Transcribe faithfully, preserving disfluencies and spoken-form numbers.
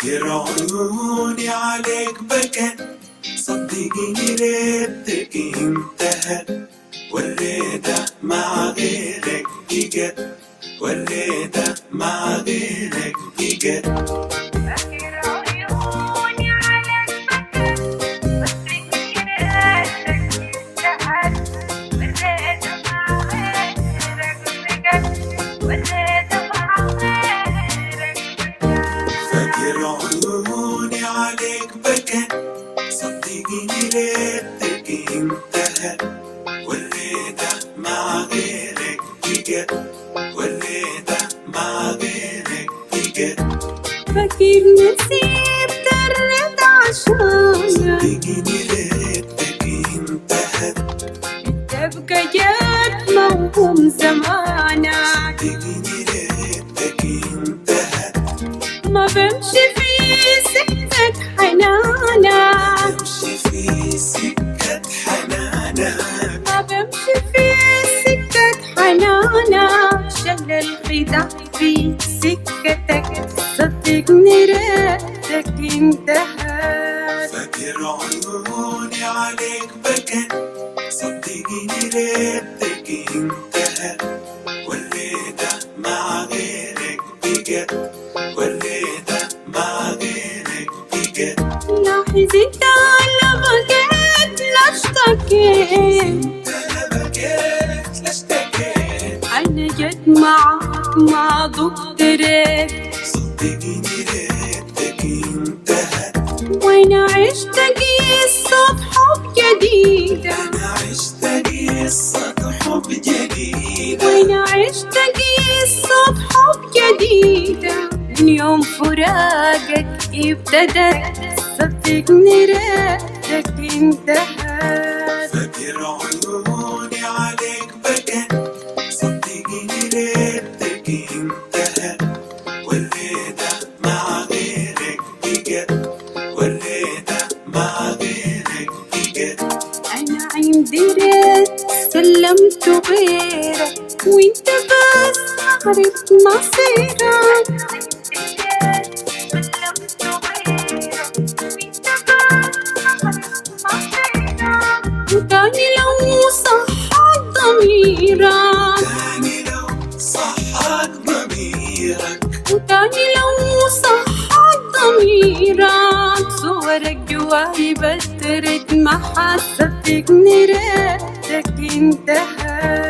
فاكر عيوني عليك بكت، صدقيني ريتك انتهت، والريدة مع غيرك بجد، والريدة مع غيرك بجد. فاكر عيوني عليك بكت، صدقيني ريتك انتهت، والريدة مع غيرك بجد، والريدة مع غيرك بجد. فاكر عيوني عليك بكت، صدقيني ريتك انتهت، والريدة مع غيرك بجد، والريدة مع غيرك بجد. فاكر نسيت الرد عشانك، صدقيني ريتك انتهت، تبقى جد موهوم زمانك. صدقيني ريتك انتهت، ما بمشي في سكة حنانك، امشي في سكة حنانك، ما بمشي في سكة حنانك. شل الخداع في سكتك، صدقني ريتك انتهت. فاكر عيوني عليك بكت، صدقيني ريتك انتهت، والريدة مع غيرك بجد، والريدة مع غيرك بجد. لا حزنت ولا بكيت لا اشتكيت، انت لا بكيت لا اشتكيت، انا جد معاك ما ضدرت. صدقيني ريتك انتهت، وانا عشت قصة حب جديدة، انا عشت قصة حب جديدة، وانا عشت قصة حب جديدة. من يوم فراقك ابتدت، صدقني ريتك انتهت. فاكر عيوني عليك بكت، صدقيني ريتك انتهت، والريدة مع غيرك بجد، والريدة مع غيرك بجد. انا عندي ريت سلمت غيرك، وانت بس عرفت مصيرك. وتاني لو صحت ضميرك، تاني لو صحت ضميرك، وتاني لو صحت ضميرك. صورك جواي بترد محا، صدقني ريتك انتهت.